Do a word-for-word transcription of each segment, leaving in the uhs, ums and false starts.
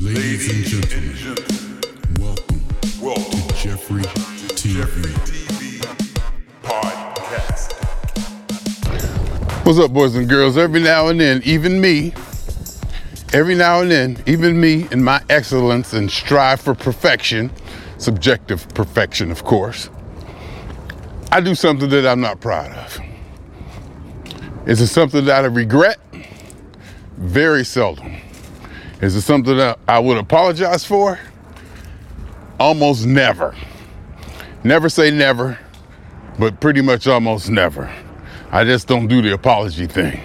Ladies and gentlemen, welcome, welcome to Jeffrey T V. Jeffrey T V Podcast. What's up, boys and girls? Every now and then, even me, every now and then, even me and my excellence and strive for perfection, subjective perfection, of course, I do something that I'm not proud of. Is it something that I regret? Very seldom. Is it something that I would apologize for? Almost never. Never say never, but pretty much almost never. I just don't do the apology thing.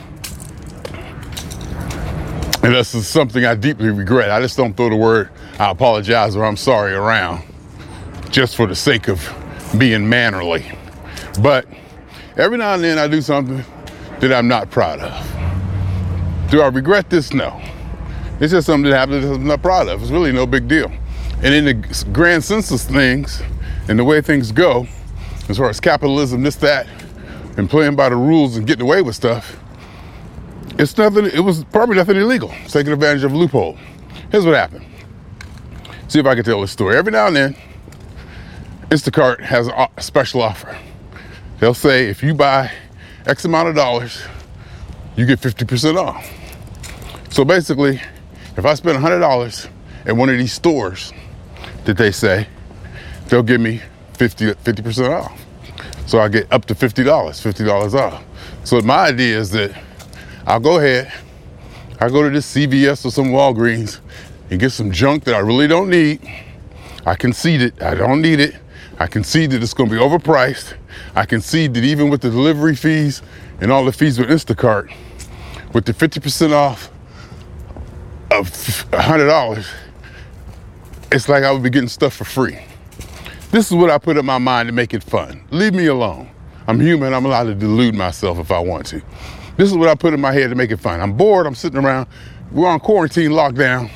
And this is something I deeply regret. I just don't throw the word I apologize or I'm sorry around just for the sake of being mannerly. But every now and then I do something that I'm not proud of. Do I regret this? No. It's just something that happened that I'm not proud of. It's really no big deal. And in the grand sense of things and the way things go, as far as capitalism, this, that, and playing by the rules and getting away with stuff, it's nothing, it was probably nothing illegal, taking advantage of a loophole. Here's what happened. See if I can tell this story. Every now and then, Instacart has a special offer. They'll say, if you buy X amount of dollars, you get fifty percent off. So basically, if I spend one hundred dollars at one of these stores that they say, they'll give me fifty percent off. So I get up to fifty dollars, fifty dollars off. So my idea is that I'll go ahead, I'll go to this C V S or some Walgreens and get some junk that I really don't need. I concede it, I don't need it. I concede that it's gonna be overpriced. I concede that even with the delivery fees and all the fees with Instacart, with the fifty percent off of one hundred dollars, it's like I would be getting stuff for free. This is what I put in my mind to make it fun. Leave me alone. I'm human, I'm allowed to delude myself if I want to. This is what I put in my head to make it fun. I'm bored, I'm sitting around, we're on quarantine, lockdown.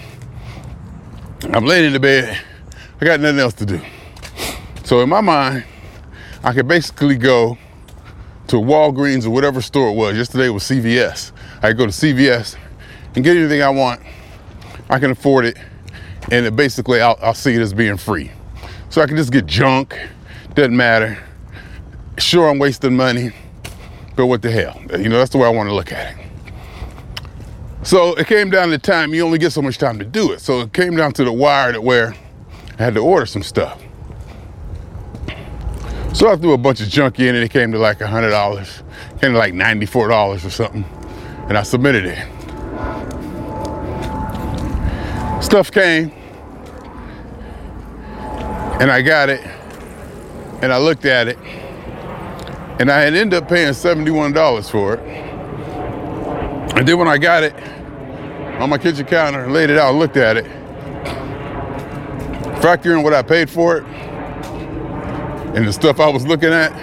I'm laying in the bed, I got nothing else to do. So in my mind, I could basically go to Walgreens or whatever store it was. Yesterday it was C V S. I could go to C V S and get anything I want. I can afford it, and it basically I'll, I'll see it as being free. So I can just get junk, doesn't matter. Sure, I'm wasting money, but what the hell? You know, that's the way I want to look at it. So it came down to time, you only get so much time to do it. So it came down to the wire that where I had to order some stuff. So I threw a bunch of junk in and it came to like one hundred dollars, came to like ninety-four dollars or something, and I submitted it. Stuff came, and I got it, and I looked at it, and I had ended up paying seventy-one dollars for it. And then when I got it on my kitchen counter and laid it out and looked at it, factoring what I paid for it, and the stuff I was looking at,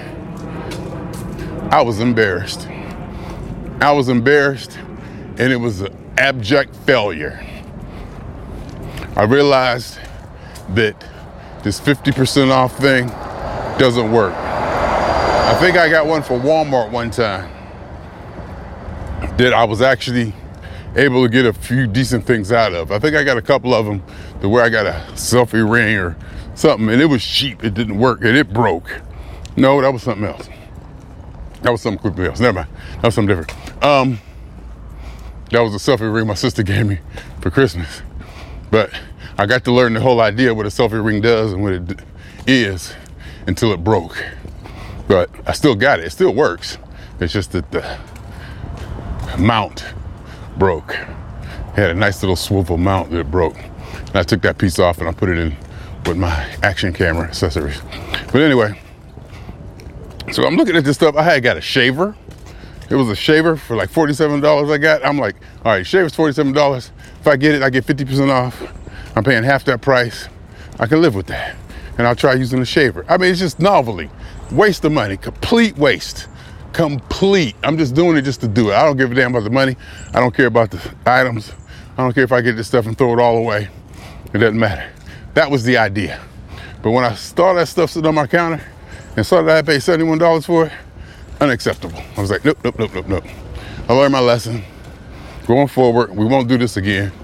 I was embarrassed. I was embarrassed, and it was an abject failure. I realized that this fifty percent off thing doesn't work. I think I got one for Walmart one time that I was actually able to get a few decent things out of. I think I got a couple of them to where I got a selfie ring or something, and it was cheap. It didn't work, and it broke. No, that was something else. That was something completely else. Never mind. That was something different. Um, that was a selfie ring my sister gave me for Christmas. But I got to learn the whole idea of what a selfie ring does and what it is until it broke. But I still got it. It still works. It's just that the mount broke. It had a nice little swivel mount that broke. And I took that piece off and I put it in with my action camera accessories. But anyway, so I'm looking at this stuff. I had got a shaver. It was a shaver for like forty-seven dollars I got. I'm like, all right, shaver's forty-seven dollars. If I get it, I get fifty percent off. I'm paying half that price. I can live with that. And I'll try using the shaver. I mean, it's just novelty. Waste of money, complete waste. Complete. I'm just doing it just to do it. I don't give a damn about the money. I don't care about the items. I don't care if I get this stuff and throw it all away. It doesn't matter. That was the idea. But when I saw that stuff sitting on my counter and saw that I paid seventy-one dollars for it, unacceptable. I was like, nope, nope, nope, nope, nope. I learned my lesson. Going forward, we won't do this again.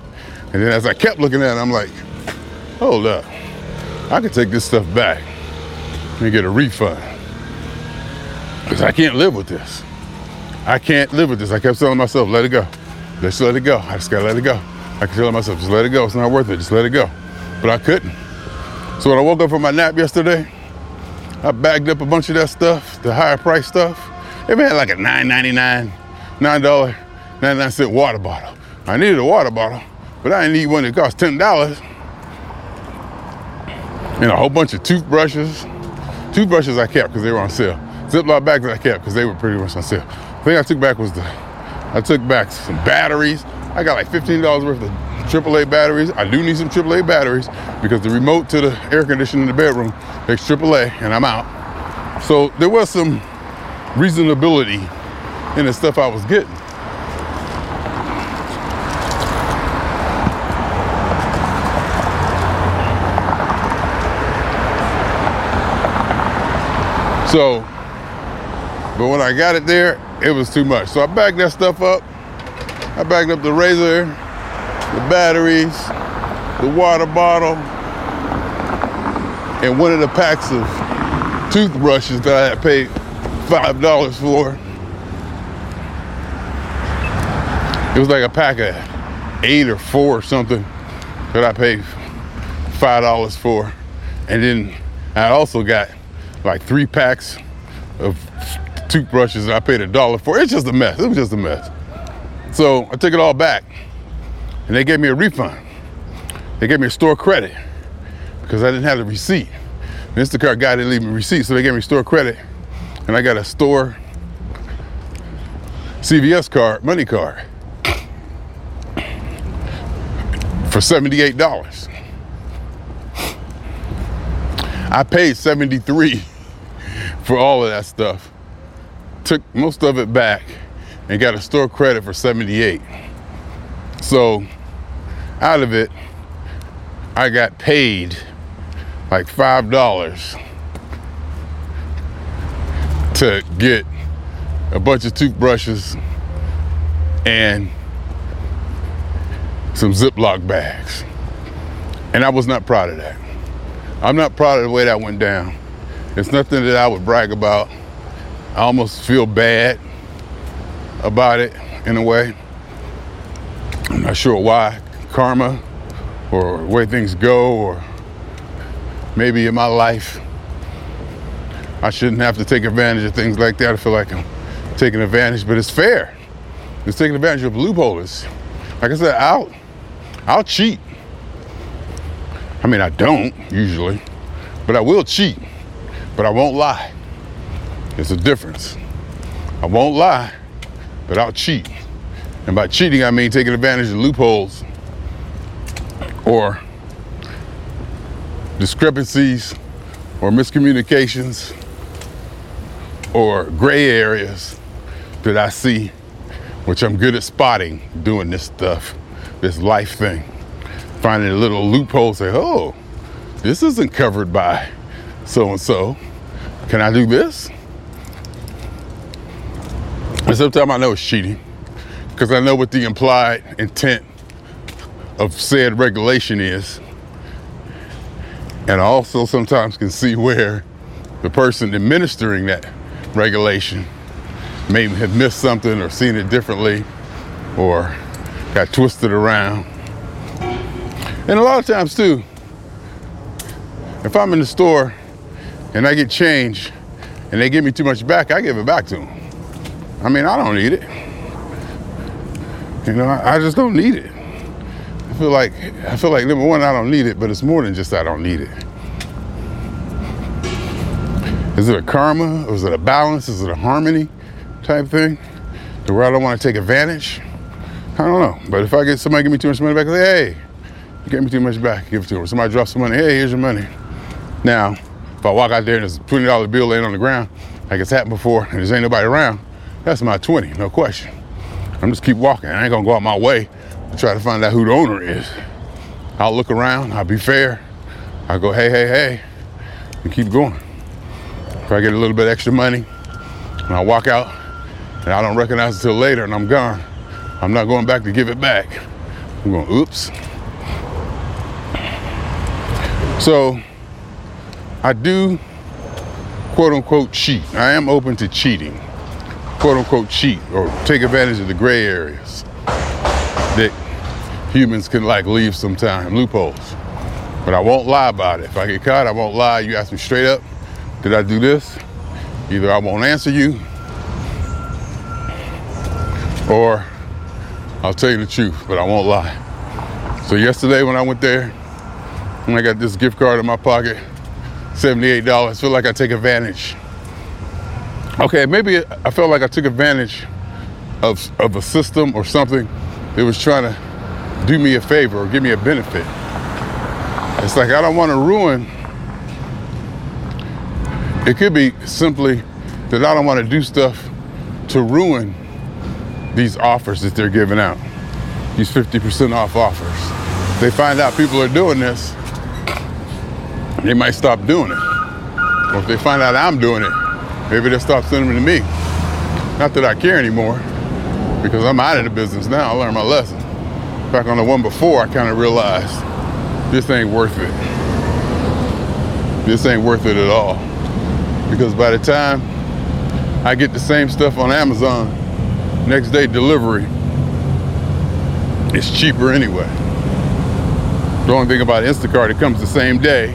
And then as I kept looking at it, I'm like, hold up, I could take this stuff back and get a refund. Because I can't live with this. I can't live with this. I kept telling myself, let it go. Just let it go. I just gotta let it go. I kept telling myself, just let it go. It's not worth it. Just let it go. But I couldn't. So when I woke up from my nap yesterday, I bagged up a bunch of that stuff, the higher price stuff. They even had like a nine ninety-nine, nine dollars and ninety-nine cents water bottle. I needed a water bottle, but I didn't need one that cost ten dollars. And a whole bunch of toothbrushes. Toothbrushes I kept because they were on sale. Ziploc bags I kept because they were pretty much on sale. The thing I took back was the, I took back some batteries. I got like fifteen dollars worth of triple A batteries. I do need some triple A batteries because the remote to the air conditioner in the bedroom takes triple A and I'm out. So there was some reasonability in the stuff I was getting. So, but when I got it there, it was too much. So I bagged that stuff up. I bagged up the razor, the batteries, the water bottle, and one of the packs of toothbrushes that I had paid five dollars for. It was like a pack of eight or four or something that I paid five dollars for. And then I also got like three packs of toothbrushes that I paid a dollar for. It's just a mess. It was just a mess. So I took it all back and they gave me a refund. They gave me a store credit because I didn't have the receipt. The Instacart guy didn't leave me a receipt, so they gave me store credit and I got a store C V S card, money card for seventy-eight dollars. I paid seventy-three dollars for all of that stuff. Took most of it back and got a store credit for seventy-eight dollars. So out of it, I got paid like five dollars to get a bunch of toothbrushes and some Ziploc bags. And I was not proud of that. I'm not proud of the way that went down. It's nothing that I would brag about. I almost feel bad about it in a way. I'm not sure why. Karma or the way things go, or maybe in my life I shouldn't have to take advantage of things like that. I feel like I'm taking advantage, but it's fair. It's taking advantage of loopholes. Like I said, I'll, I'll cheat. I mean, I don't usually, but I will cheat, but I won't lie. There's a difference. I won't lie, but I'll cheat. And by cheating, I mean taking advantage of loopholes or discrepancies or miscommunications or gray areas that I see, which I'm good at spotting doing this stuff, this life thing. Finding a little loophole, say, oh, this isn't covered by so-and-so. Can I do this? And sometimes I know it's cheating because I know what the implied intent of said regulation is. And I also sometimes can see where the person administering that regulation may have missed something or seen it differently or got twisted around. And a lot of times too, if I'm in the store and I get change and they give me too much back, I give it back to them. I mean, I don't need it. You know, I, I just don't need it. I feel like, I feel like number one, I don't need it, but it's more than just I don't need it. Is it a karma? Or is it a balance? Is it a harmony type thing? To where I don't want to take advantage? I don't know. But if I get somebody give me too much money back, I say, hey, you gave me too much back, give it to them. Somebody drops some money, hey, here's your money. Now, if I walk out there and there's a twenty dollar bill laying on the ground, like it's happened before, and there's ain't nobody around, that's my twenty, no question. I'm just keep walking. I ain't gonna go out my way to try to find out who the owner is. I'll look around, I'll be fair. I'll go, hey, hey, hey, and keep going. If I get a little bit extra money, and I walk out, and I don't recognize it till later, and I'm gone, I'm not going back to give it back. I'm going, oops, So I do quote unquote cheat. I am open to cheating, quote unquote cheat, or take advantage of the gray areas that humans can like leave sometime, loopholes. But I won't lie about it. If I get caught, I won't lie. You ask me straight up, did I do this? Either I won't answer you, or I'll tell you the truth, but I won't lie. So yesterday when I went there, and I got this gift card in my pocket, seventy-eight dollars, feel like I take advantage. Okay, maybe I felt like I took advantage of, of a system or something that was trying to do me a favor or give me a benefit. It's like I don't want to ruin. It could be simply that I don't want to do stuff to ruin these offers that they're giving out, these fifty percent off offers. They find out people are doing this, they might stop doing it. Or if they find out I'm doing it, maybe they'll stop sending them to me. Not that I care anymore, because I'm out of the business now. I learned my lesson. Back on the one before, I kind of realized this ain't worth it. This ain't worth it at all. Because by the time I get the same stuff on Amazon, next day delivery, it's cheaper anyway. The only thing about Instacart, it comes the same day,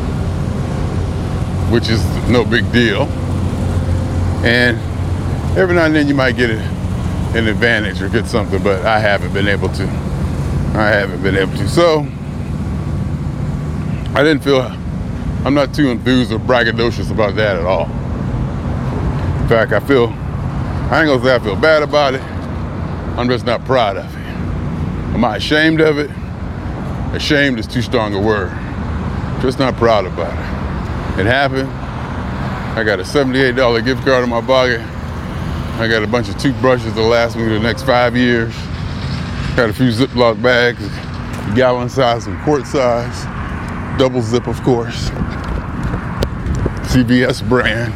which is no big deal. And every now and then you might get an advantage or get something, but I haven't been able to. I haven't been able to. So I didn't feel, I'm not too enthused or braggadocious about that at all. In fact, I feel, I ain't gonna say I feel bad about it. I'm just not proud of it. Am I ashamed of it? Ashamed is too strong a word. Just not proud about it. It happened. I got a seventy-eight dollars gift card in my pocket. I got a bunch of toothbrushes to last me the next five years. Got a few Ziploc bags, gallon size and quart size. Double zip, of course. C V S brand.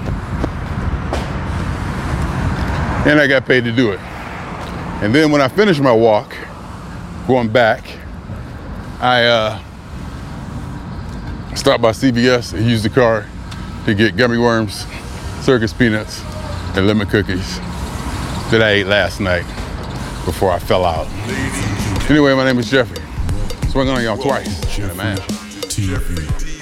And I got paid to do it. And then when I finished my walk, going back, I uh, stopped by C V S and used the card to get gummy worms, circus peanuts, and lemon cookies that I ate last night before I fell out. Anyway, my name is Jeffrey. Swinging on y'all twice. Man. T V.